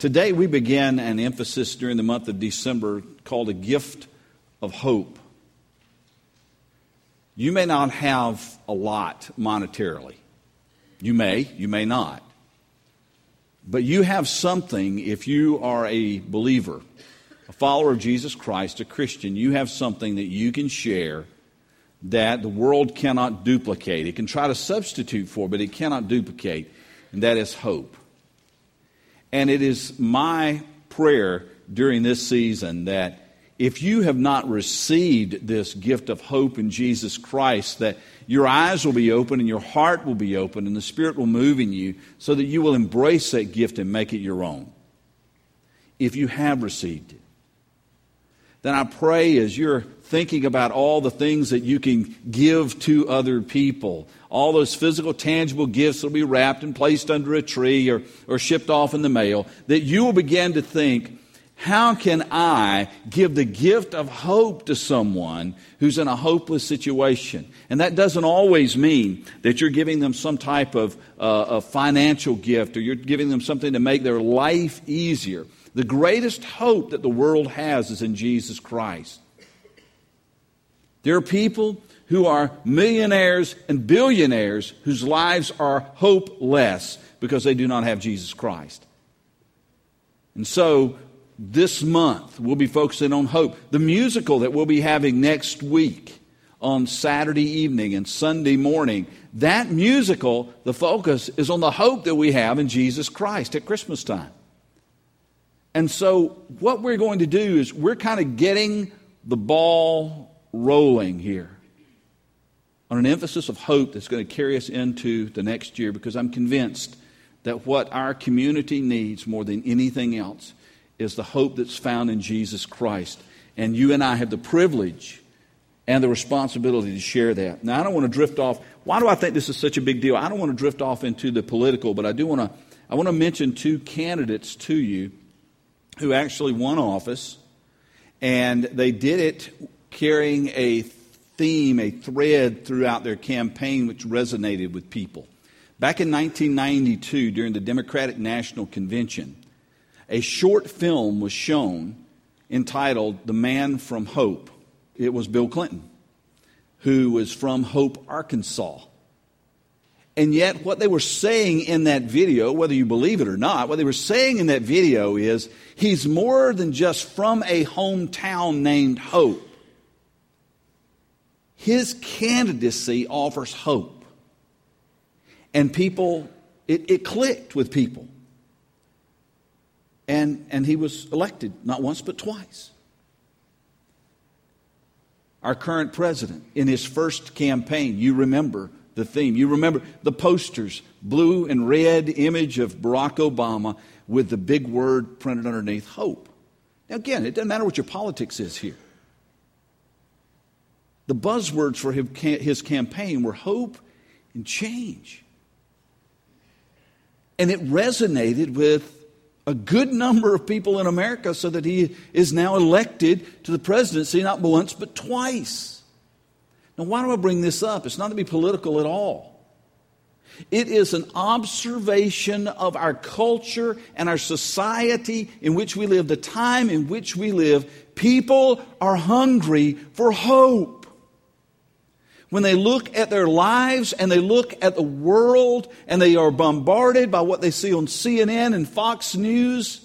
Today we begin an emphasis during the month of December called a gift of hope. You may not have a lot monetarily. You may not. But you have something if you are a believer, a follower of Jesus Christ, a Christian. You have something that you can share that the world cannot duplicate. It can try to substitute for, but it cannot duplicate, and that is hope. And it is my prayer during this season that if you have not received this gift of hope in Jesus Christ, that your eyes will be open and your heart will be open and the Spirit will move in you so that you will embrace that gift and make it your own. If you have received it, then I pray as you're thinking about all the things that you can give to other people, all those physical, tangible gifts that will be wrapped and placed under a tree or shipped off in the mail, that you will begin to think, how can I give the gift of hope to someone who's in a hopeless situation? And that doesn't always mean that you're giving them some type of financial gift or you're giving them something to make their life easier. The greatest hope that the world has is in Jesus Christ. There are people who are millionaires and billionaires whose lives are hopeless because they do not have Jesus Christ. And so this month we'll be focusing on hope. The musical that we'll be having next week on Saturday evening and Sunday morning, that musical, the focus is on the hope that we have in Jesus Christ at Christmas time. And so what we're going to do is we're kind of getting the ball rolling here on an emphasis of hope that's going to carry us into the next year, because I'm convinced that what our community needs more than anything else is the hope that's found in Jesus Christ. And you and I have the privilege and the responsibility to share that. Now, I don't want to drift off. Why do I think this is such a big deal? I don't want to drift off into the political, but I want to mention two candidates to you who actually won office, and they did it carrying a theme, a thread throughout their campaign which resonated with people. Back in 1992, during the Democratic National Convention, a short film was shown entitled The Man from Hope. It was Bill Clinton, who was from Hope, Arkansas. And yet what they were saying in that video, whether you believe it or not, what they were saying in that video is he's more than just from a hometown named Hope. His candidacy offers hope. And people, it clicked with people. And he was elected not once but twice. Our current president, in his first campaign, you remember the theme. You remember the posters, blue and red image of Barack Obama with the big word printed underneath, hope. Now again, it doesn't matter what your politics is here. The buzzwords for his campaign were hope and change. And it resonated with a good number of people in America so that he is now elected to the presidency not once but twice. Now, why do I bring this up? It's not to be political at all. It is an observation of our culture and our society in which we live, the time in which we live. People are hungry for hope. When they look at their lives and they look at the world and they are bombarded by what they see on CNN and Fox News,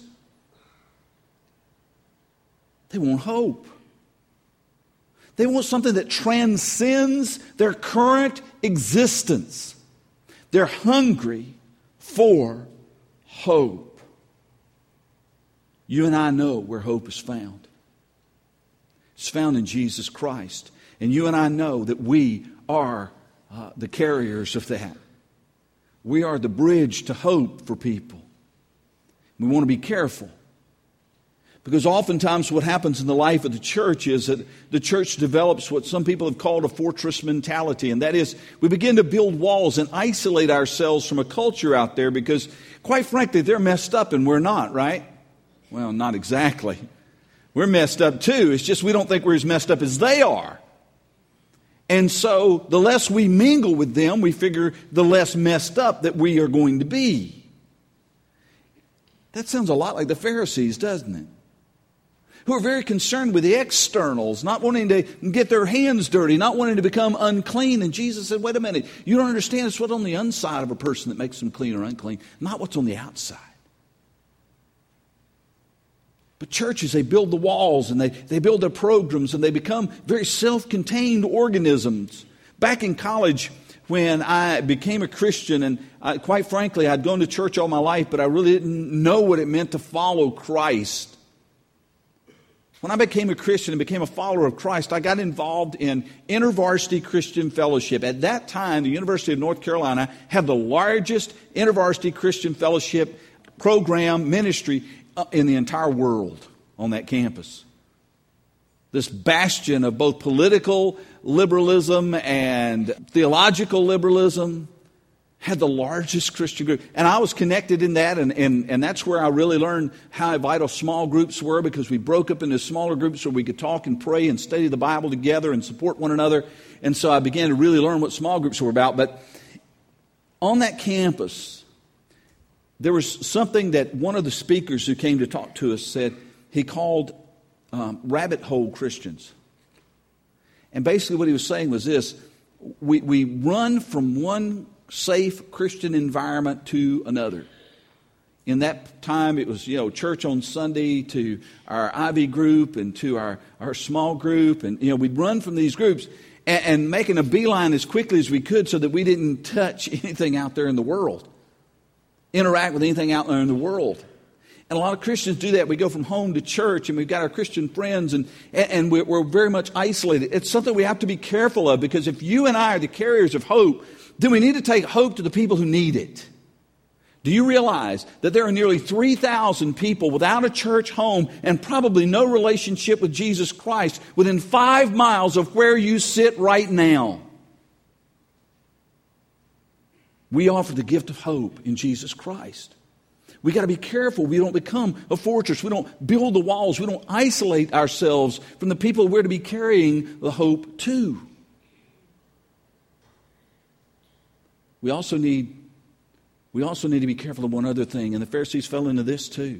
they want hope. They want something that transcends their current existence. They're hungry for hope. You and I know where hope is found. It's found in Jesus Christ. And you and I know that we are the carriers of that. We are the bridge to hope for people. We want to be careful. Because oftentimes what happens in the life of the church is that the church develops what some people have called a fortress mentality. And that is, we begin to build walls and isolate ourselves from a culture out there because, quite frankly, they're messed up and we're not, right? Well, not exactly. We're messed up too. It's just we don't think we're as messed up as they are. And so the less we mingle with them, we figure the less messed up that we are going to be. That sounds a lot like the Pharisees, doesn't it? Who are very concerned with the externals, not wanting to get their hands dirty, not wanting to become unclean. And Jesus said, wait a minute, you don't understand. It's what's on the inside of a person that makes them clean or unclean, not what's on the outside. But churches, they build the walls and they build their programs and they become very self-contained organisms. Back in college, when I became a Christian, and quite frankly, I'd gone to church all my life, but I really didn't know what it meant to follow Christ. When I became a Christian and became a follower of Christ, I got involved in InterVarsity Christian Fellowship. At that time, the University of North Carolina had the largest InterVarsity Christian Fellowship program ministry in the entire world on that campus. This bastion of both political liberalism and theological liberalism had the largest Christian group. And I was connected in that, and that's where I really learned how vital small groups were, because we broke up into smaller groups where we could talk and pray and study the Bible together and support one another. And so I began to really learn what small groups were about. But on that campus, there was something that one of the speakers who came to talk to us said. He called rabbit hole Christians. And basically what he was saying was this: we run from one safe Christian environment to another. In that time, it was, church on Sunday to our Ivy group and to our small group. And, we'd run from these groups and making a beeline as quickly as we could so that we didn't touch anything out there in the world, interact with anything out there in the world. And a lot of Christians do that. We go from home to church, and we've got our Christian friends, and we're very much isolated. It's something we have to be careful of, because if you and I are the carriers of hope, then we need to take hope to the people who need it. Do you realize that there are nearly 3,000 people without a church home and probably no relationship with Jesus Christ within 5 miles of where you sit right now? We offer the gift of hope in Jesus Christ. We got to be careful we don't become a fortress. We don't build the walls. We don't isolate ourselves from the people we're to be carrying the hope to. We also need to be careful of one other thing, and the Pharisees fell into this too.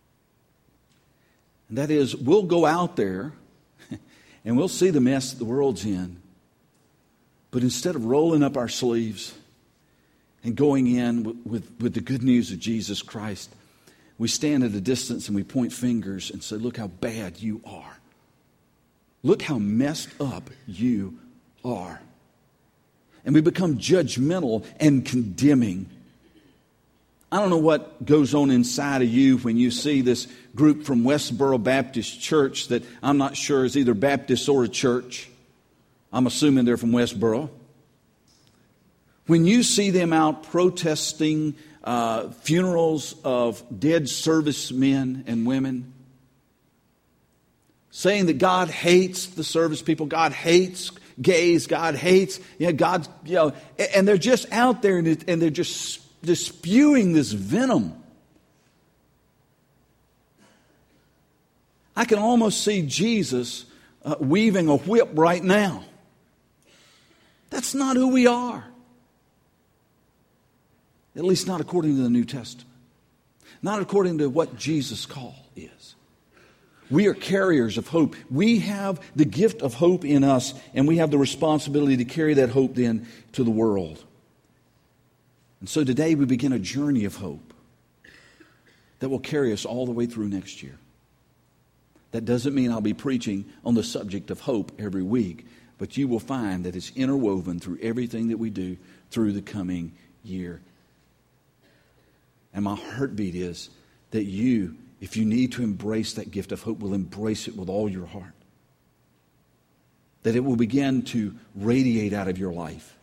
And that is, we'll go out there and we'll see the mess that the world's in. But instead of rolling up our sleeves and going in with the good news of Jesus Christ, we stand at a distance and we point fingers and say, look how bad you are. Look how messed up you are. And we become judgmental and condemning. I don't know what goes on inside of you when you see this group from Westboro Baptist Church that I'm not sure is either Baptist or a church. I'm assuming they're from Westboro. When you see them out protesting funerals of dead servicemen and women, saying that God hates the service people, God hates gays, God hates, God, and they're just out there and they're just spewing this venom. I can almost see Jesus weaving a whip right now. That's not who we are. At least not according to the New Testament. Not according to what Jesus' call is. We are carriers of hope. We have the gift of hope in us, and we have the responsibility to carry that hope then to the world. And so today we begin a journey of hope that will carry us all the way through next year. That doesn't mean I'll be preaching on the subject of hope every week, but you will find that it's interwoven through everything that we do through the coming year. And my heartbeat is that you, if you need to embrace that gift of hope, will embrace it with all your heart. That it will begin to radiate out of your life.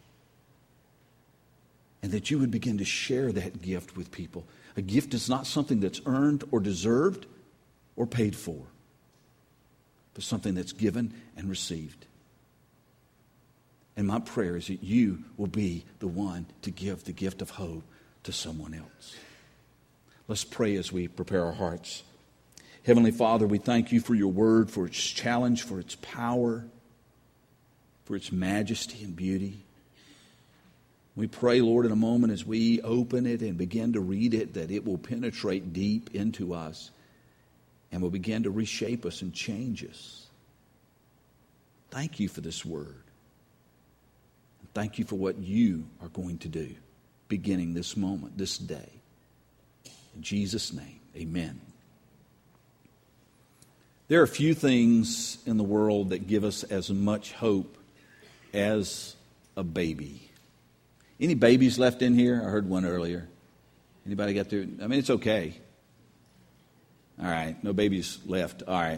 And that you would begin to share that gift with people. A gift is not something that's earned or deserved or paid for, but something that's given and received. And my prayer is that you will be the one to give the gift of hope to someone else. Let's pray as we prepare our hearts. Heavenly Father, we thank you for your word, for its challenge, for its power, for its majesty and beauty. We pray, Lord, in a moment as we open it and begin to read it, that it will penetrate deep into us and will begin to reshape us and change us. Thank you for this word. Thank you for what you are going to do beginning this moment, this day. In Jesus' name, amen. There are few things in the world that give us as much hope as a baby. Any babies left in here? I heard one earlier. Anybody got there? I mean, it's okay. All right, no babies left. All right.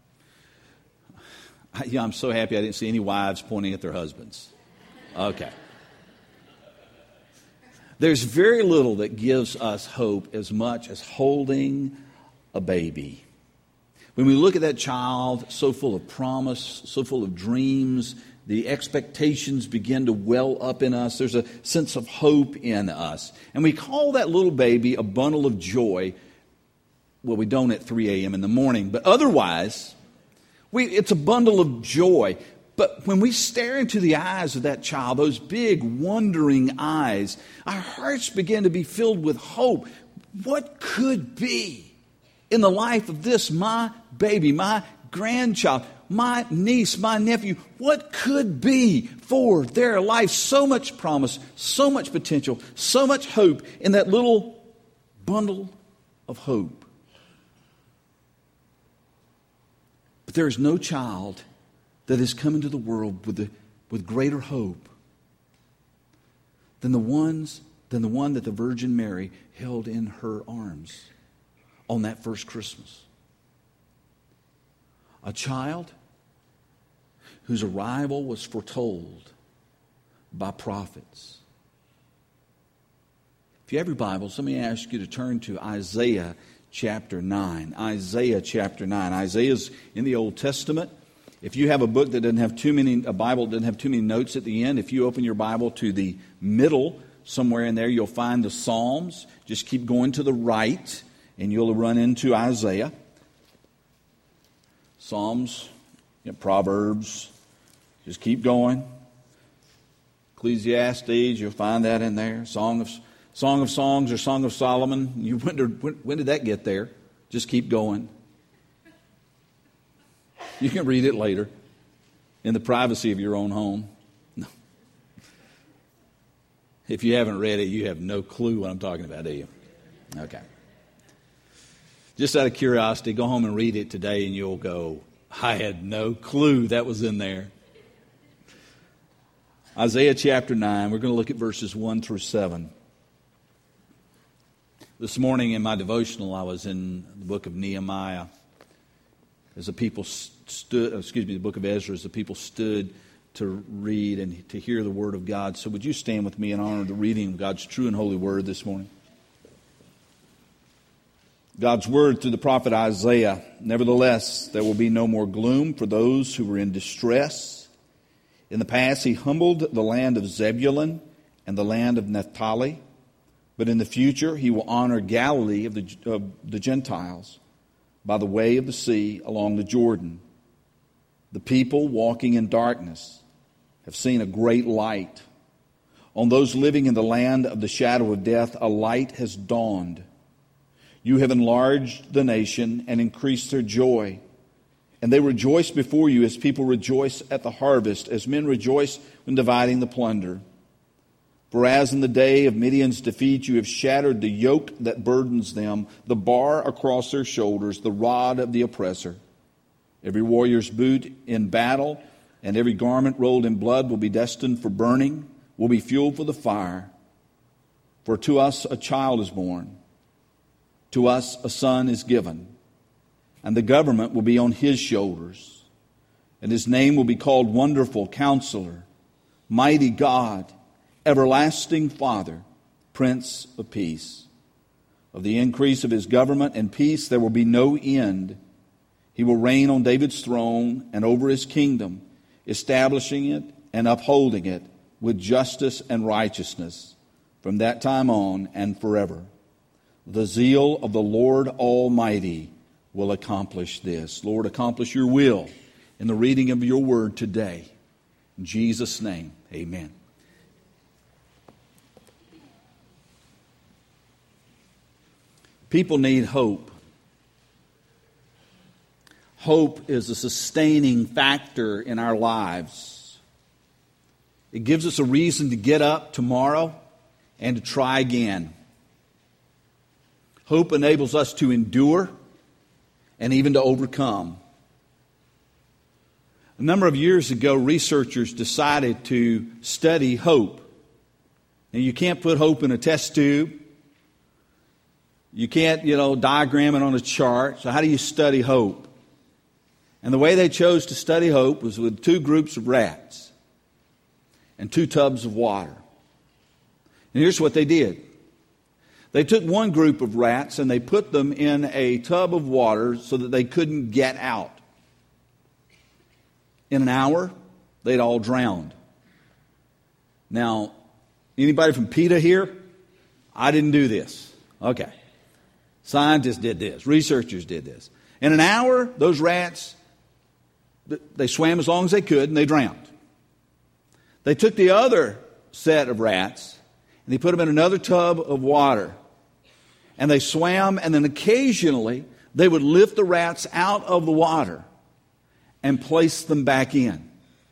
Yeah, I'm so happy I didn't see any wives pointing at their husbands. Okay. There's very little that gives us hope as much as holding a baby. When we look at that child, so full of promise, so full of dreams, the expectations begin to well up in us. There's a sense of hope in us. And we call that little baby a bundle of joy. Well, we don't at 3 a.m. in the morning, but otherwise, it's a bundle of joy. But when we stare into the eyes of that child, those big, wondering eyes, our hearts begin to be filled with hope. What could be in the life of this, my baby, my grandchild, my niece, my nephew? What could be for their life? So much promise, so much potential, so much hope in that little bundle of hope. But there is no child that has come into the world with greater hope than the one that the Virgin Mary held in her arms on that first Christmas. A child whose arrival was foretold by prophets. If you have your Bibles, let me ask you to turn to Isaiah chapter 9. Isaiah chapter 9. Isaiah's in the Old Testament. If you have a book that doesn't have a Bible that doesn't have too many notes at the end, if you open your Bible to the middle, somewhere in there, you'll find the Psalms. Just keep going to the right, and you'll run into Isaiah. Psalms, Proverbs, just keep going. Ecclesiastes, you'll find that in there. Song of Songs or Song of Solomon. You wondered, when did that get there? Just keep going. You can read it later in the privacy of your own home. No. If you haven't read it, you have no clue what I'm talking about, do you? Okay. Just out of curiosity, go home and read it today and you'll go, I had no clue that was in there. Isaiah chapter 9, we're going to look at verses 1 through 7. This morning in my devotional, I was in the book of Nehemiah. As the people the book of Ezra, as the people stood to read and to hear the Word of God. So would you stand with me in honor of the reading of God's true and holy Word this morning? God's Word through the prophet Isaiah. Nevertheless, there will be no more gloom for those who were in distress. In the past, He humbled the land of Zebulun and the land of Naphtali. But in the future, He will honor Galilee of the Gentiles by the way of the sea along the Jordan. The people walking in darkness have seen a great light. On those living in the land of the shadow of death, a light has dawned. You have enlarged the nation and increased their joy. And they rejoice before you as people rejoice at the harvest, as men rejoice when dividing the plunder. For as in the day of Midian's defeat, you have shattered the yoke that burdens them, the bar across their shoulders, the rod of the oppressor. Every warrior's boot in battle and every garment rolled in blood will be destined for burning, will be fuel for the fire. For to us a child is born, to us a son is given, and the government will be on His shoulders. And His name will be called Wonderful Counselor, Mighty God, Everlasting Father, Prince of Peace. Of the increase of His government and peace there will be no end. He will reign on David's throne and over His kingdom, establishing it and upholding it with justice and righteousness from that time on and forever. The zeal of the Lord Almighty will accomplish this. Lord, accomplish your will in the reading of your word today. In Jesus' name, amen. People need hope. Hope is a sustaining factor in our lives. It gives us a reason to get up tomorrow and to try again. Hope enables us to endure and even to overcome. A number of years ago, researchers decided to study hope. And you can't put hope in a test tube. You can't, diagram it on a chart. So how do you study hope? And the way they chose to study hope was with 2 groups of rats and 2 tubs of water. And here's what they did. They took one group of rats and they put them in a tub of water so that they couldn't get out. In an hour, they'd all drowned. Now, anybody from PETA here? I didn't do this. Okay. Scientists did this. Researchers did this. In an hour, those rats, they swam as long as they could and they drowned. They took the other set of rats and they put them in another tub of water. And they swam, and then occasionally they would lift the rats out of the water and place them back in.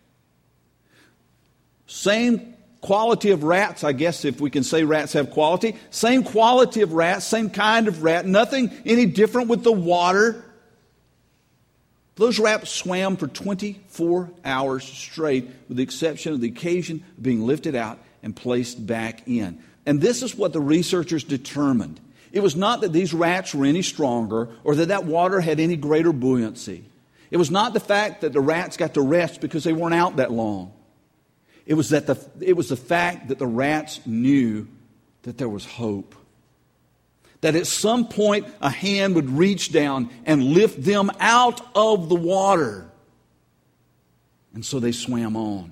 Same quality of rats, I guess if we can say rats have quality. Same quality of rats, same kind of rat, nothing any different with the water. Those rats swam for 24 hours straight, with the exception of the occasion of being lifted out and placed back in. And this is what the researchers determined. It was not that these rats were any stronger or that water had any greater buoyancy. It was not the fact that the rats got to rest because they weren't out that long. It was the fact that the rats knew that there was hope. That at some point a hand would reach down and lift them out of the water. And so they swam on.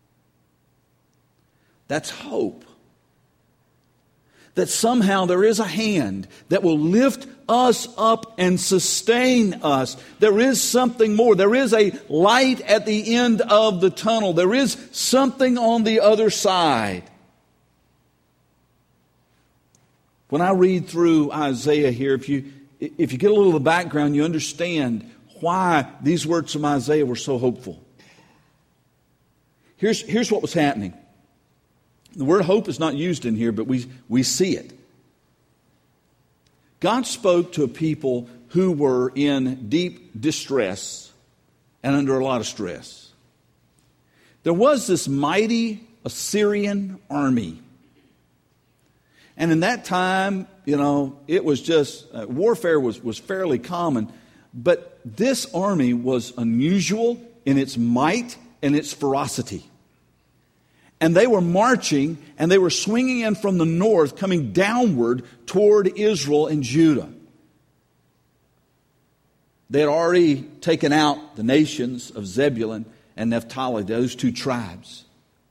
That's hope. That somehow there is a hand that will lift us up and sustain us. There is something more. There is a light at the end of the tunnel. There is something on the other side. When I read through Isaiah here, if you get a little of the background, you understand why these words from Isaiah were so hopeful. Here's what was happening. The word hope is not used in here, but we see it. God spoke to a people who were in deep distress and under a lot of stress. There was this mighty Assyrian army. And in that time, it was just, warfare was fairly common. But this army was unusual in its might and its ferocity. And they were marching, and they were swinging in from the north, coming downward toward Israel and Judah. They had already taken out the nations of Zebulun and Naphtali, those 2 tribes.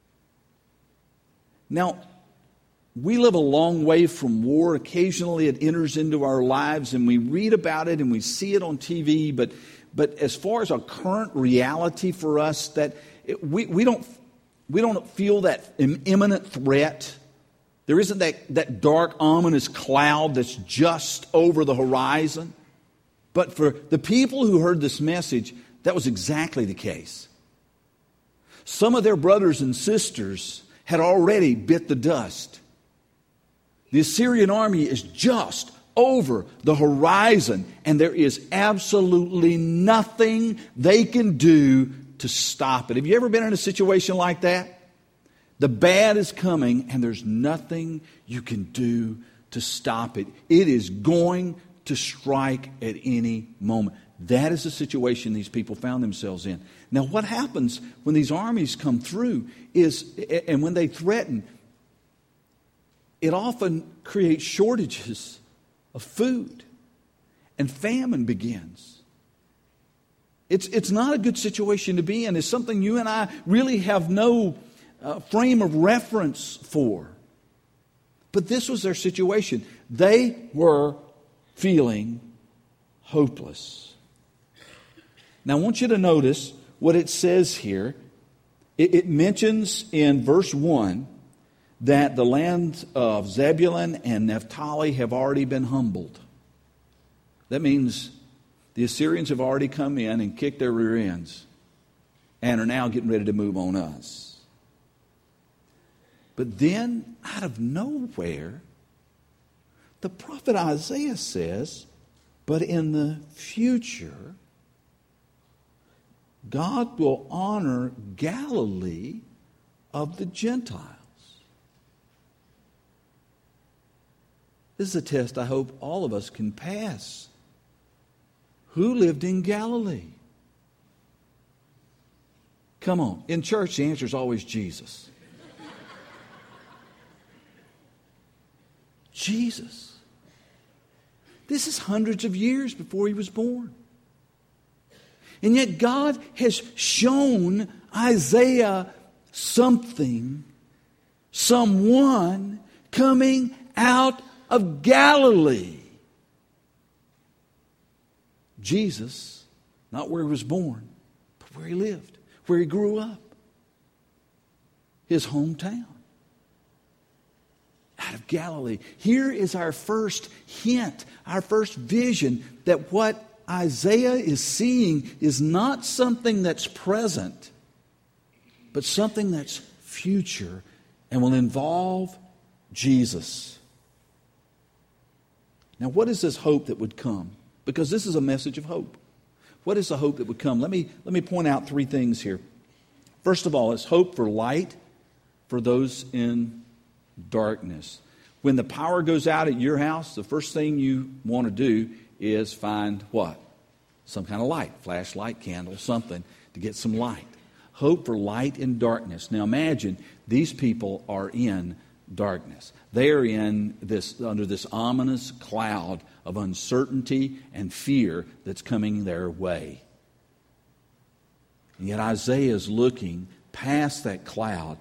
Now, we live a long way from war. Occasionally it enters into our lives, and we read about it, and we see it on TV. But as far as a current reality for us, that we don't feel that imminent threat. There isn't that dark, ominous cloud that's just over the horizon. But for the people who heard this message, that was exactly the case. Some of their brothers and sisters had already bit the dust. The Assyrian army is just over the horizon, and there is absolutely nothing they can do to stop it. Have you ever been in a situation like that? The bad is coming and there's nothing you can do to stop it. It is going to strike at any moment. That is the situation these people found themselves in. Now, what happens when these armies come through and when they threaten, it often creates shortages of food, and famine begins. It's not a good situation to be in. It's something you and I really have no frame of reference for. But this was their situation. They were feeling hopeless. Now I want you to notice what it says here. It mentions in verse 1 that the land of Zebulun and Naphtali have already been humbled. That means the Assyrians have already come in and kicked their rear ends and are now getting ready to move on us. But then, out of nowhere, the prophet Isaiah says, but in the future, God will honor Galilee of the Gentiles. This is a test I hope all of us can pass. Who lived in Galilee? Come on. In church, the answer is always Jesus. Jesus. This is hundreds of years before he was born. And yet God has shown Isaiah something, someone coming out of Galilee. Jesus, not where he was born, but where he lived, where he grew up. His hometown. Out of Galilee. Here is our first hint, our first vision that what Isaiah is seeing is not something that's present, but something that's future and will involve Jesus. Now, what is this hope that would come? Because this is a message of hope. What is the hope that would come? Let me point out three things here. First of all, it's hope for light for those in darkness. When the power goes out at your house, the first thing you want to do is find what? Some kind of light, flashlight, candle, something to get some light. Hope for light in darkness. Now imagine these people are in darkness. They are under this ominous cloud of uncertainty and fear that's coming their way. And yet Isaiah is looking past that cloud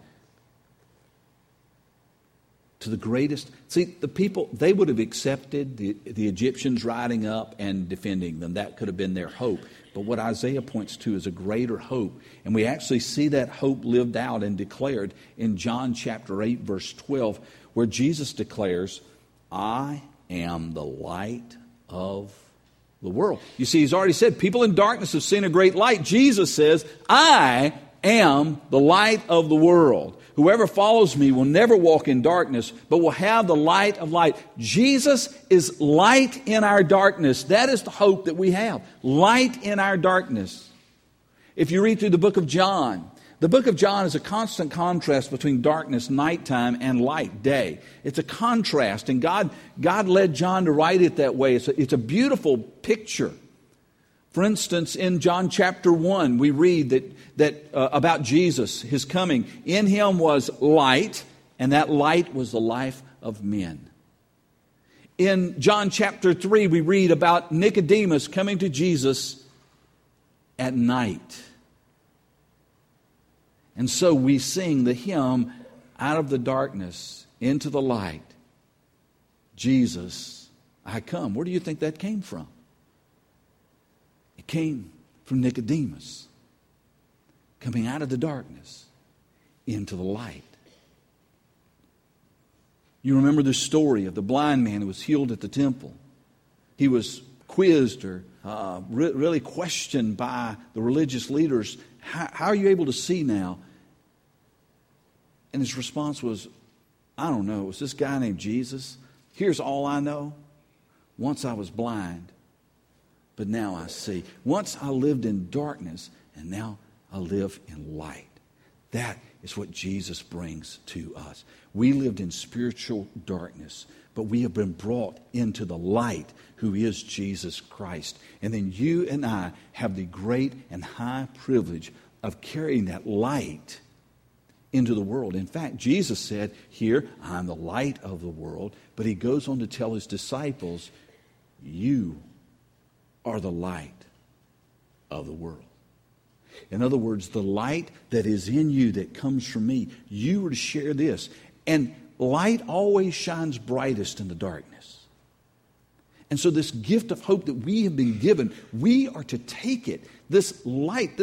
to the greatest. See, the people, they would have accepted the Egyptians riding up and defending them. That could have been their hope. But what Isaiah points to is a greater hope. And we actually see that hope lived out and declared in John chapter 8, verse 12, where Jesus declares, I am the light of the world. You see, he's already said, people in darkness have seen a great light. Jesus says, I am the light of the world. Whoever follows me will never walk in darkness, but will have the light of light. Jesus is light in our darkness. That is the hope that we have. Light in our darkness. If you read through the book of John is a constant contrast between darkness, nighttime, and light, day. It's a contrast, and God led John to write it that way. It's a beautiful picture. For instance, in John chapter 1, we read that about Jesus, his coming. In him was light, and that light was the life of men. In John chapter 3, we read about Nicodemus coming to Jesus at night. And so we sing the hymn, out of the darkness into the light, Jesus, I come. Where do you think that came from? It came from Nicodemus, coming out of the darkness into the light. You remember the story of the blind man who was healed at the temple. He was quizzed or really questioned by the religious leaders. How are you able to see now? And his response was, I don't know. It was this guy named Jesus. Here's all I know. Once I was blind, but now I see. Once I lived in darkness, and now I live in light. That is what Jesus brings to us. We lived in spiritual darkness, but we have been brought into the light, who is Jesus Christ. And then you and I have the great and high privilege of carrying that light into the world. In fact, Jesus said here, I'm the light of the world. But he goes on to tell his disciples, you are the light of the world. In other words, the light that is in you that comes from me, you are to share this. And light always shines brightest in the darkness. And so this gift of hope that we have been given, we are to take it, this light,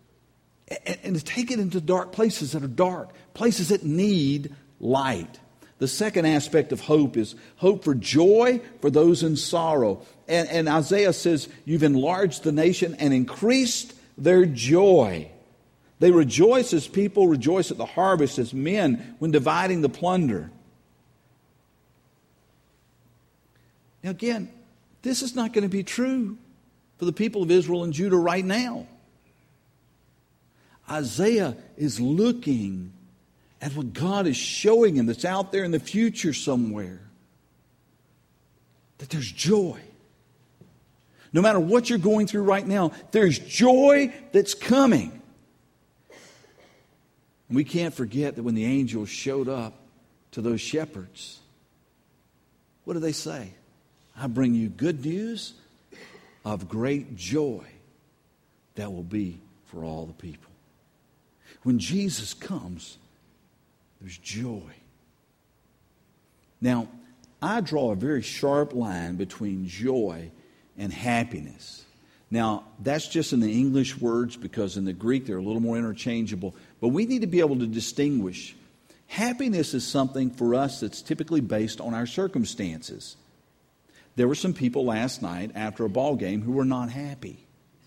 and to take it into dark places that are dark, places that need light. The second aspect of hope is hope for joy for those in sorrow. And Isaiah says, you've enlarged the nation and increased their joy. They rejoice as people rejoice at the harvest, as men when dividing the plunder. Now again, this is not going to be true for the people of Israel and Judah right now. Isaiah is looking at what God is showing him that's out there in the future somewhere. That there's joy. No matter what you're going through right now, there's joy that's coming. And we can't forget that when the angels showed up to those shepherds, what did they say? I bring you good news of great joy that will be for all the people. When Jesus comes, there's joy. Now, I draw a very sharp line between joy and happiness. Now, that's just in the English words, because in the Greek they're a little more interchangeable. But we need to be able to distinguish. Happiness is something for us that's typically based on our circumstances. There were some people last night after a ball game who were not happy.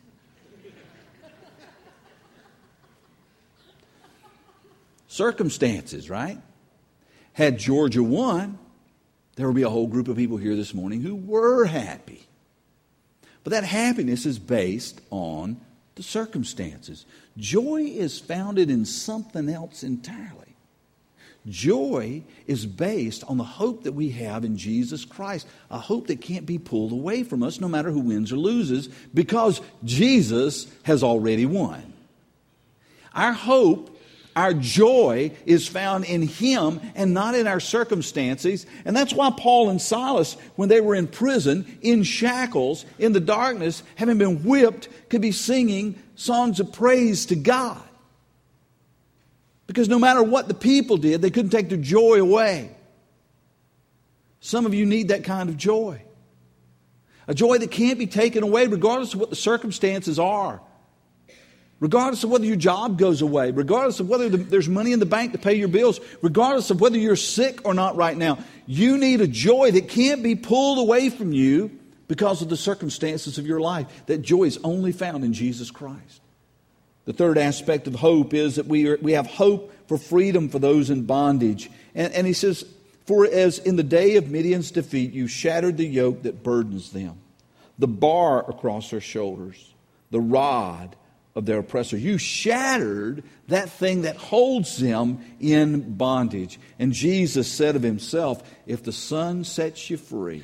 Circumstances, right? Had Georgia won, there would be a whole group of people here this morning who were happy. But that happiness is based on the circumstances. Joy is founded in something else entirely. Joy is based on the hope that we have in Jesus Christ, a hope that can't be pulled away from us no matter who wins or loses, because Jesus has already won. Our hope, our joy is found in Him and not in our circumstances. And that's why Paul and Silas, when they were in prison, in shackles, in the darkness, having been whipped, could be singing songs of praise to God. Because no matter what the people did, they couldn't take their joy away. Some of you need that kind of joy. A joy that can't be taken away regardless of what the circumstances are. Regardless of whether your job goes away, regardless of whether there's money in the bank to pay your bills, regardless of whether you're sick or not right now, you need a joy that can't be pulled away from you because of the circumstances of your life. That joy is only found in Jesus Christ. The third aspect of hope is that we have hope for freedom for those in bondage. And he says, for as in the day of Midian's defeat, you shattered the yoke that burdens them, the bar across their shoulders, the rod of their oppressor. You shattered that thing that holds them in bondage. And Jesus said of Himself, if the Son sets you free,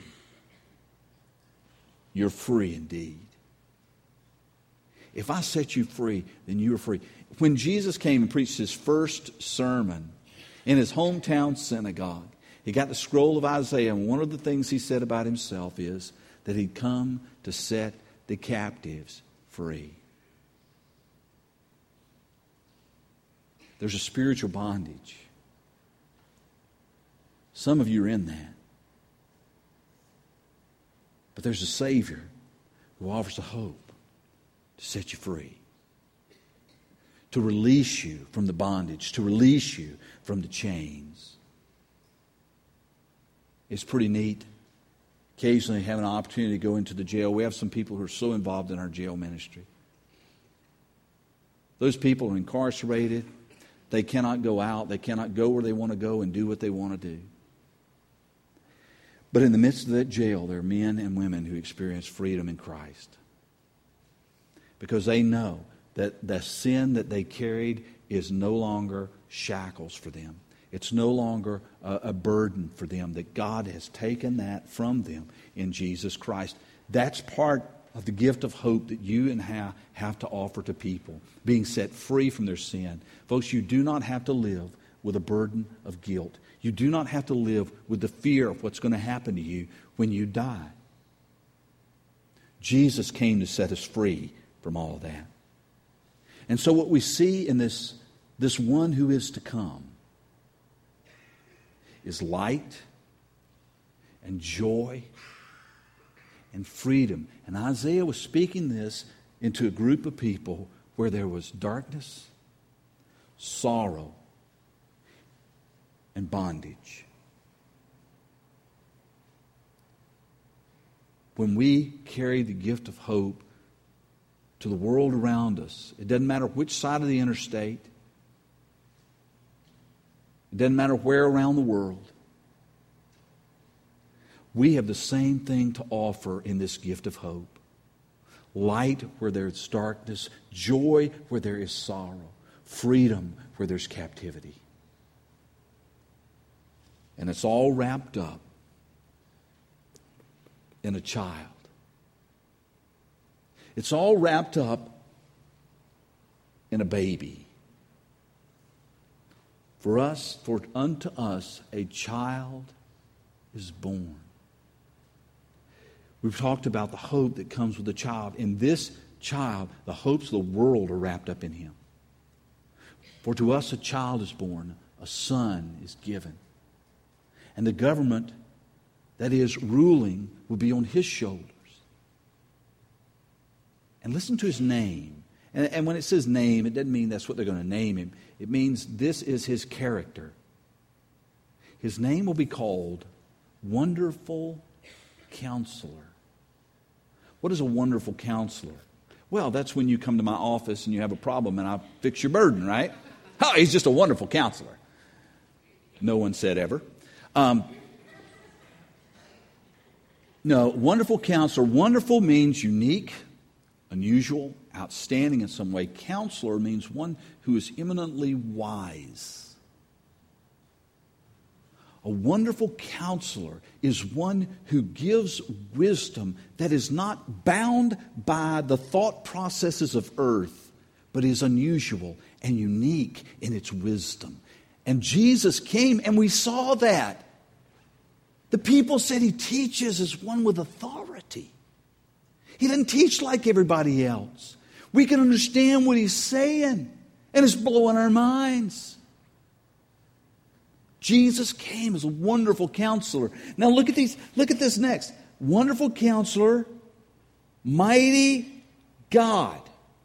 you're free indeed. If I set you free, then you are free. When Jesus came and preached His first sermon in His hometown synagogue, He got the scroll of Isaiah, and one of the things He said about Himself is that He'd come to set the captives free. There's a spiritual bondage. Some of you are in that. But there's a Savior who offers a hope to set you free, to release you from the bondage, to release you from the chains. It's pretty neat. Occasionally have an opportunity to go into the jail. We have some people who are so involved in our jail ministry. Those people are incarcerated. They cannot go out. They cannot go where they want to go and do what they want to do. But in the midst of that jail, there are men and women who experience freedom in Christ. Because they know that the sin that they carried is no longer shackles for them. It's no longer a burden for them. That God has taken that from them in Jesus Christ. That's part of the gift of hope that you and I have to offer to people. Being set free from their sin. Folks, you do not have to live with a burden of guilt. You do not have to live with the fear of what's going to happen to you when you die. Jesus came to set us free from all of that. And so what we see in this one who is to come is light and joy and freedom. And Isaiah was speaking this into a group of people where there was darkness, sorrow, and bondage. when we carry the gift of hope to the world around us, it doesn't matter which side of the interstate, it doesn't matter where around the world, we have the same thing to offer in this gift of hope. Light where there is darkness, joy where there is sorrow, freedom where there's captivity. And it's all wrapped up in a child. It's all wrapped up in a baby. For unto us a child is born. We've talked about the hope that comes with a child. In this child, the hopes of the world are wrapped up in him. For to us a child is born, a son is given. And the government that is ruling will be on his shoulders. And listen to his name. And when it says name, it doesn't mean that's what they're going to name him. It means this is his character. His name will be called Wonderful Counselor. What is a wonderful counselor? Well, that's when you come to my office and you have a problem and I fix your burden, right? Oh, he's just a wonderful counselor. No one said ever. No, wonderful counselor. Wonderful means unique, unusual, outstanding in some way. Counselor means one who is eminently wise. A wonderful counselor is one who gives wisdom that is not bound by the thought processes of earth, but is unusual and unique in its wisdom. And Jesus came and we saw that. The people said he teaches as one with authority. He doesn't teach like everybody else. We can understand what he's saying, and it's blowing our minds. Jesus came as a wonderful counselor. Now look at this next. Wonderful counselor, mighty God.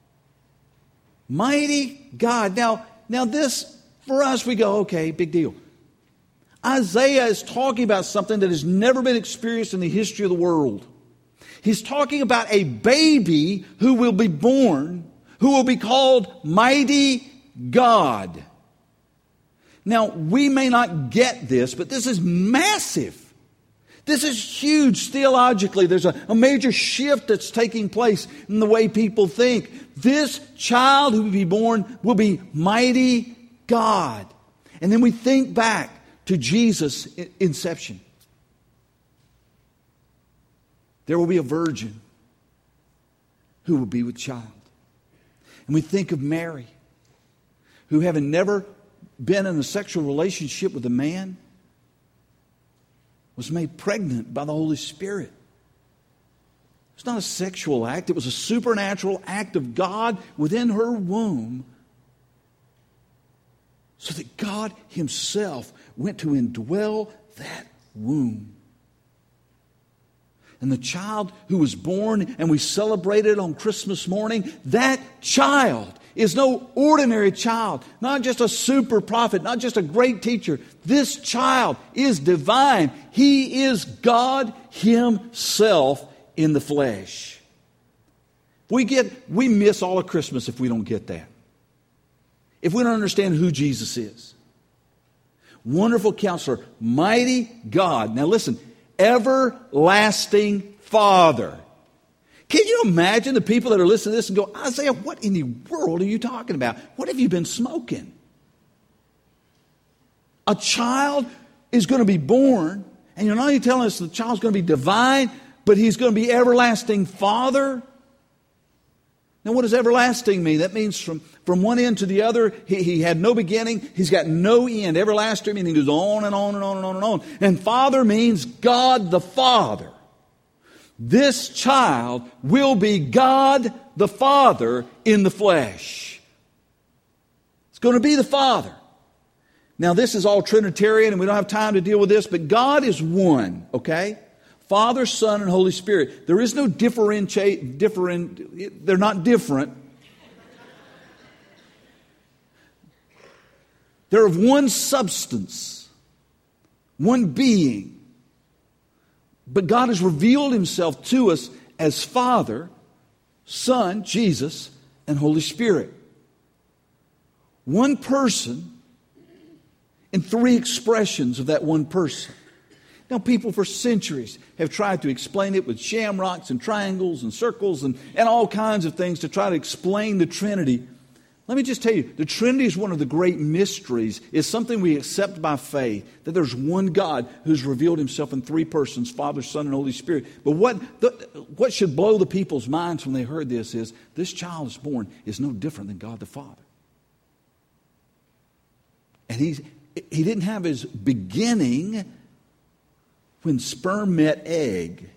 Mighty God. Now this, for us, we go, okay, big deal. Isaiah is talking about something that has never been experienced in the history of the world. He's talking about a baby who will be born, who will be called Mighty God. Now, we may not get this, but this is massive. This is huge theologically. There's a major shift that's taking place in the way people think. This child who will be born will be Mighty God. And then we think back to Jesus' inception. There will be a virgin who will be with child. And we think of Mary, who having never been in a sexual relationship with a man, was made pregnant by the Holy Spirit. It's not a sexual act. It was a supernatural act of God within her womb, so that God himself went to indwell that womb. And the child who was born, and we celebrated on Christmas morning, that child is no ordinary child, not just a super prophet, not just a great teacher. This child is divine. He is God himself in the flesh. We miss all of Christmas if we don't get that. If we don't understand who Jesus is. Wonderful Counselor, Mighty God. Now listen, Everlasting Father. Can you imagine the people that are listening to this and go, Isaiah, what in the world are you talking about? What have you been smoking? A child is going to be born, and you're not only telling us the child's going to be divine, but he's going to be everlasting Father. Now, what does everlasting mean? That means from one end to the other, he had no beginning. He's got no end. Everlasting meaning he goes on and on and on and on and on. And Father means God the Father. This child will be God the Father in the flesh. It's going to be the Father. Now, this is all Trinitarian, and we don't have time to deal with this, but God is one, okay? Father, Son, and Holy Spirit. There is no they're not different. They're of one substance, one being. But God has revealed himself to us as Father, Son, Jesus, and Holy Spirit. One person in three expressions of that one person. Now, people for centuries have tried to explain it with shamrocks and triangles and circles and all kinds of things to try to explain the Trinity. Let me just tell you, the Trinity is one of the great mysteries. It's something we accept by faith, that there's one God who's revealed himself in three persons, Father, Son, and Holy Spirit. But what should blow the people's minds when they heard this is, this child is born is no different than God the Father. And he didn't have his beginning when sperm met egg.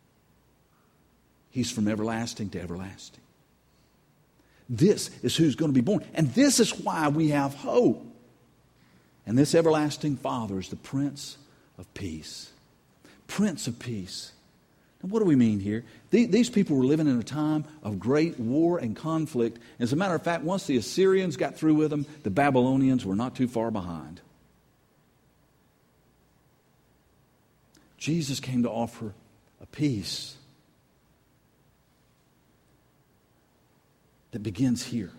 He's from everlasting to everlasting. This is who's going to be born. And this is why we have hope. And this everlasting Father is the Prince of Peace. Prince of Peace. Now, what do we mean here? These people were living in a time of great war and conflict. As a matter of fact, once the Assyrians got through with them, the Babylonians were not too far behind. Jesus came to offer a peace that begins here.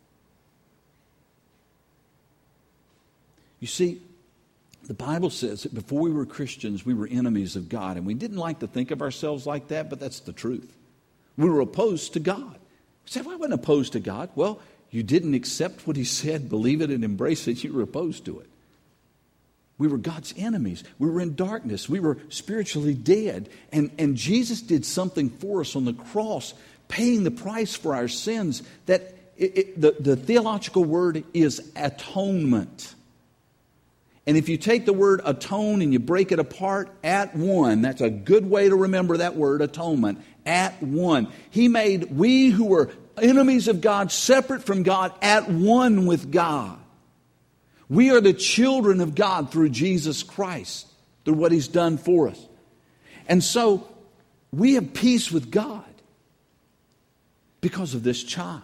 You see, the Bible says that before we were Christians, we were enemies of God. And we didn't like to think of ourselves like that, but that's the truth. We were opposed to God. You say, well, I wasn't opposed to God. Well, you didn't accept what he said, believe it, and embrace it. You were opposed to it. We were God's enemies. We were in darkness. We were spiritually dead. And Jesus did something for us on the cross, paying the price for our sins. That the theological word is atonement. And if you take the word atone and you break it apart, at one, that's a good way to remember that word, atonement. At one. He made we who were enemies of God, separate from God, at one with God. We are the children of God through Jesus Christ, through what he's done for us. And so we have peace with God because of this child.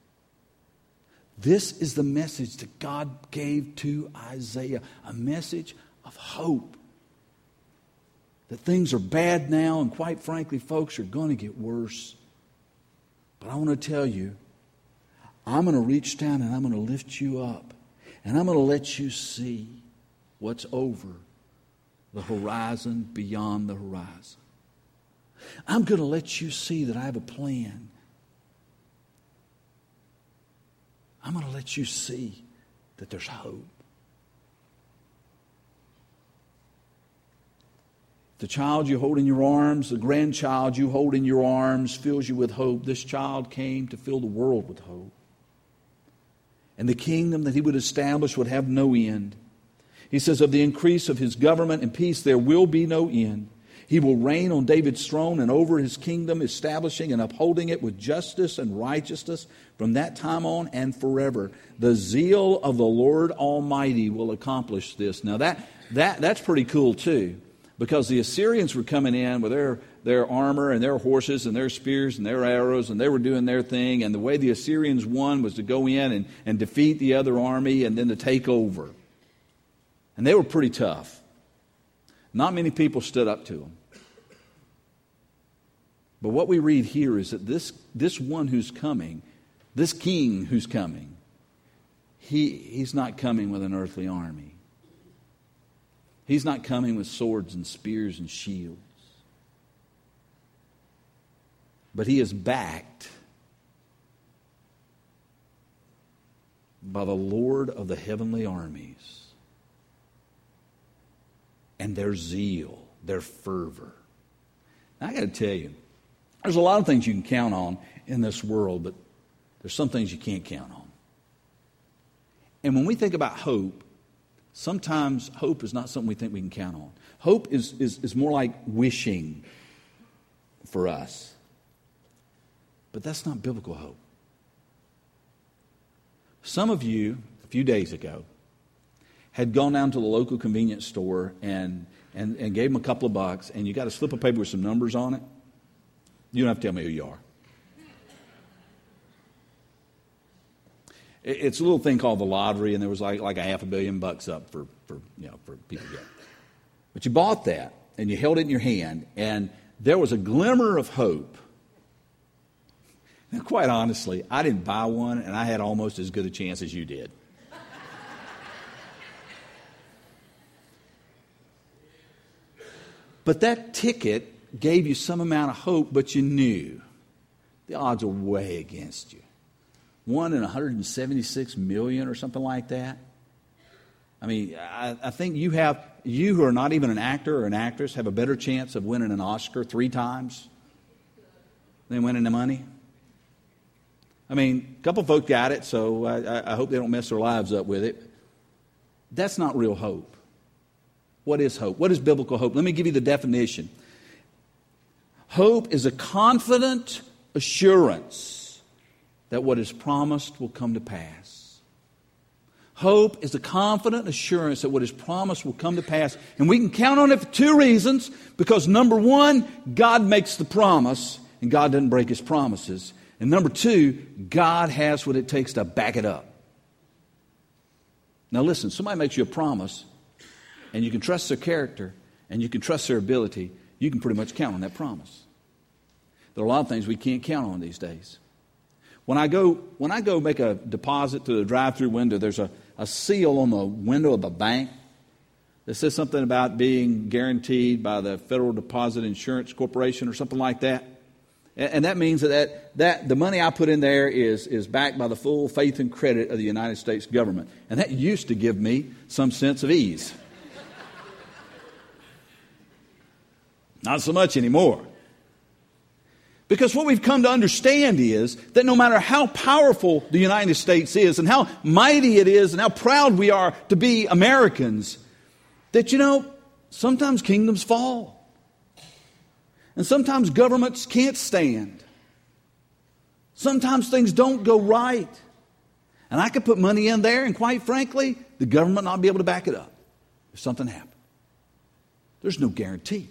This is the message that God gave to Isaiah, a message of hope. That things are bad now, and quite frankly, folks, are going to get worse. But I want to tell you, I'm going to reach down and I'm going to lift you up. And I'm going to let you see what's over the horizon, beyond the horizon. I'm going to let you see that I have a plan. I'm going to let you see that there's hope. The child you hold in your arms, the grandchild you hold in your arms fills you with hope. This child came to fill the world with hope. And the kingdom that he would establish would have no end. He says, of the increase of his government and peace there will be no end. He will reign on David's throne and over his kingdom, establishing and upholding it with justice and righteousness from that time on and forever. The zeal of the Lord Almighty will accomplish this. Now that's pretty cool too, because the Assyrians were coming in with their armor and their horses and their spears and their arrows, and they were doing their thing. And the way the Assyrians won was to go in and defeat the other army and then to take over. And they were pretty tough. Not many people stood up to them. But what we read here is that this one who's coming, this king who's coming, he's not coming with an earthly army. He's not coming with swords and spears and shields. But he is backed by the Lord of the heavenly armies and their zeal, their fervor. Now, I got to tell you, there's a lot of things you can count on in this world, but there's some things you can't count on. And when we think about hope, sometimes hope is not something we think we can count on. Hope is more like wishing for us. But that's not biblical hope. Some of you, a few days ago, had gone down to the local convenience store and gave them a couple of bucks, and you got a slip of paper with some numbers on it. You don't have to tell me who you are. It's a little thing called the lottery, and there was like $500 million up for people to get. But you bought that, and you held it in your hand, and there was a glimmer of hope. Now, quite honestly, I didn't buy one, and I had almost as good a chance as you did. But that ticket gave you some amount of hope, but you knew the odds are way against you. 1 in 176 million or something like that. I mean, I think you who are not even an actor or an actress have a better chance of winning an Oscar 3 times than winning the money. I mean, a couple of folk got it, so I hope they don't mess their lives up with it. That's not real hope. What is hope? What is biblical hope? Let me give you the definition. Hope is a confident assurance that what is promised will come to pass. Hope is a confident assurance that what is promised will come to pass. And we can count on it for 2 reasons. Because number 1, God makes the promise, and God doesn't break His promises. And number 2, God has what it takes to back it up. Now listen, somebody makes you a promise, and you can trust their character, and you can trust their ability, you can pretty much count on that promise. There are a lot of things we can't count on these days. When I go make a deposit through the drive-through window, there's a seal on the window of a bank that says something about being guaranteed by the Federal Deposit Insurance Corporation or something like that. And that means that the money I put in there is backed by the full faith and credit of the United States government. And that used to give me some sense of ease. Not so much anymore. Because what we've come to understand is that no matter how powerful the United States is and how mighty it is and how proud we are to be Americans, that, sometimes kingdoms fall. And sometimes governments can't stand. Sometimes things don't go right. And I could put money in there, and quite frankly, the government not be able to back it up if something happened. There's no guarantee.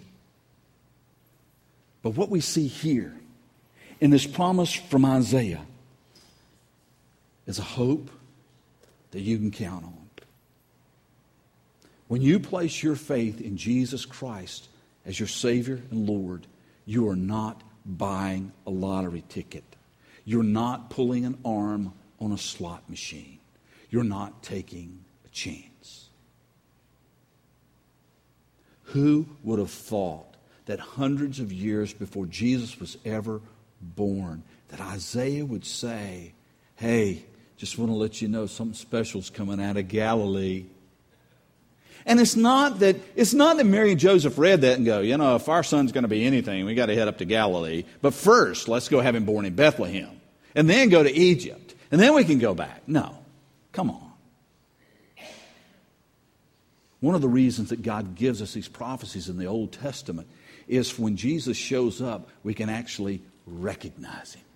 But what we see here in this promise from Isaiah is a hope that you can count on. When you place your faith in Jesus Christ as your Savior and Lord, you are not buying a lottery ticket. You're not pulling an arm on a slot machine. You're not taking a chance. Who would have thought that hundreds of years before Jesus was ever born, that Isaiah would say, hey, just want to let you know something special's coming out of Galilee. And it's not that Mary and Joseph read that and go, if our son's going to be anything, we got to head up to Galilee. But first, let's go have him born in Bethlehem. And then go to Egypt. And then we can go back. No. Come on. One of the reasons that God gives us these prophecies in the Old Testament is when Jesus shows up, we can actually recognize Him.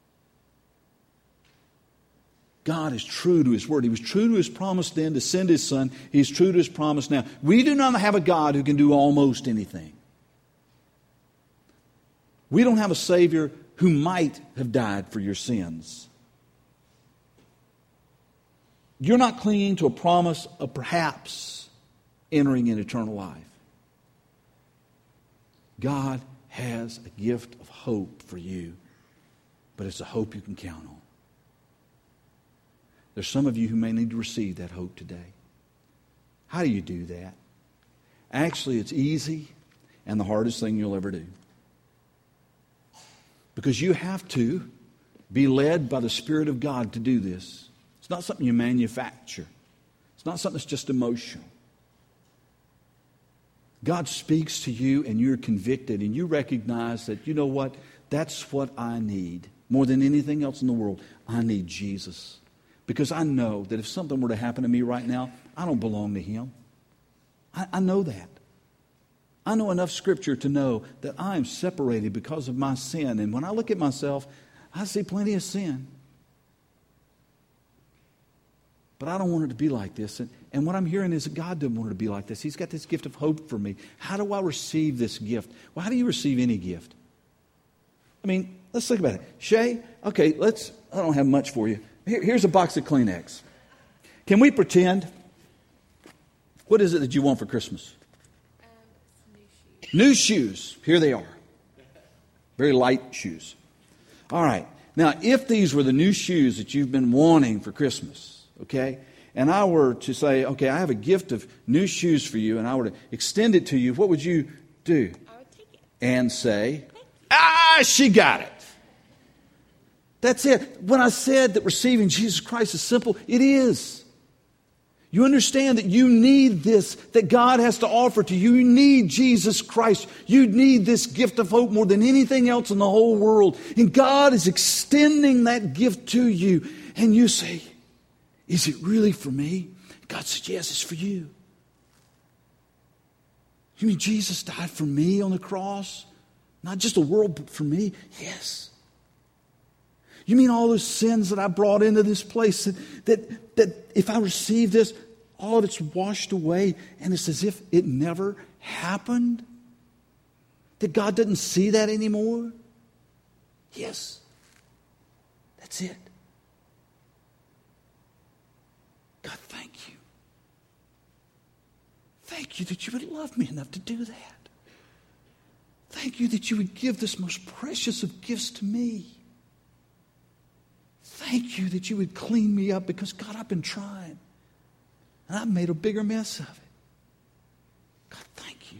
God is true to His word. He was true to His promise then to send His Son. He's true to His promise now. We do not have a God who can do almost anything. We don't have a Savior who might have died for your sins. You're not clinging to a promise of perhaps entering in eternal life. God has a gift of hope for you, but it's a hope you can count on. There's some of you who may need to receive that hope today. How do you do that? Actually, it's easy and the hardest thing you'll ever do. Because you have to be led by the Spirit of God to do this. It's not something you manufacture. It's not something that's just emotional. God speaks to you and you're convicted and you recognize that, you know what, that's what I need. More than anything else in the world, I need Jesus. Because I know that if something were to happen to me right now, I don't belong to Him. I know that. I know enough Scripture to know that I am separated because of my sin. And when I look at myself, I see plenty of sin. But I don't want it to be like this. And what I'm hearing is that God doesn't want it to be like this. He's got this gift of hope for me. How do I receive this gift? Well, how do you receive any gift? I mean, let's think about it. Shay, okay, I don't have much for you. Here's a box of Kleenex. Can we pretend? What is it that you want for Christmas? Some new shoes. New shoes. Here they are. Very light shoes. All right. Now, if these were the new shoes that you've been wanting for Christmas, okay, and I were to say, okay, I have a gift of new shoes for you, and I were to extend it to you, what would you do? I would take it. And say, she got it. That's it. When I said that receiving Jesus Christ is simple, it is. You understand that you need this, that God has to offer to you. You need Jesus Christ. You need this gift of hope more than anything else in the whole world. And God is extending that gift to you. And you say, is it really for me? God says, yes, it's for you. You mean Jesus died for me on the cross? Not just the world, but for me? Yes. You mean all those sins that I brought into this place, that if I receive this, all of it's washed away, and it's as if it never happened? That God doesn't see that anymore? Yes. That's it. God, thank you. Thank you that you would love me enough to do that. Thank you that you would give this most precious of gifts to me. Thank you that you would clean me up because, God, I've been trying. And I've made a bigger mess of it. God, thank you.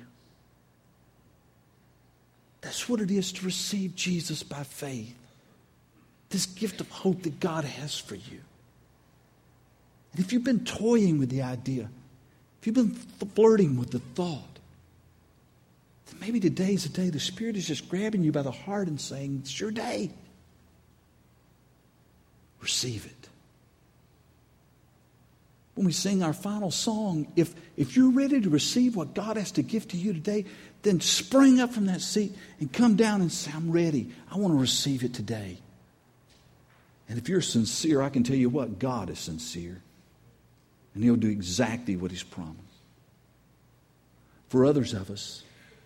That's what it is to receive Jesus by faith. This gift of hope that God has for you. And if you've been toying with the idea, if you've been flirting with the thought, then maybe today's the day the Spirit is just grabbing you by the heart and saying, it's your day. Receive it. When we sing our final song, if you're ready to receive what God has to give to you today, then spring up from that seat and come down and say, I'm ready. I want to receive it today. And if you're sincere, I can tell you what, God is sincere. And He'll do exactly what He's promised. For others of us,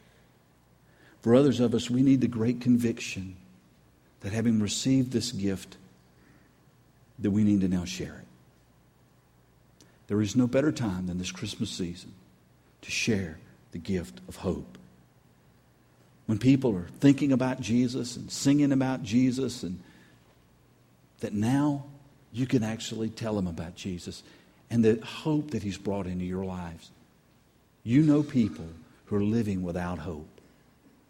we need the great conviction that having received this gift, that we need to now share it. There is no better time than this Christmas season to share the gift of hope. When people are thinking about Jesus and singing about Jesus, and that now you can actually tell them about Jesus and the hope that He's brought into your lives. You know people who are living without hope.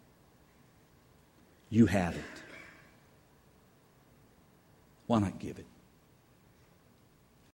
You have it. Why not give it?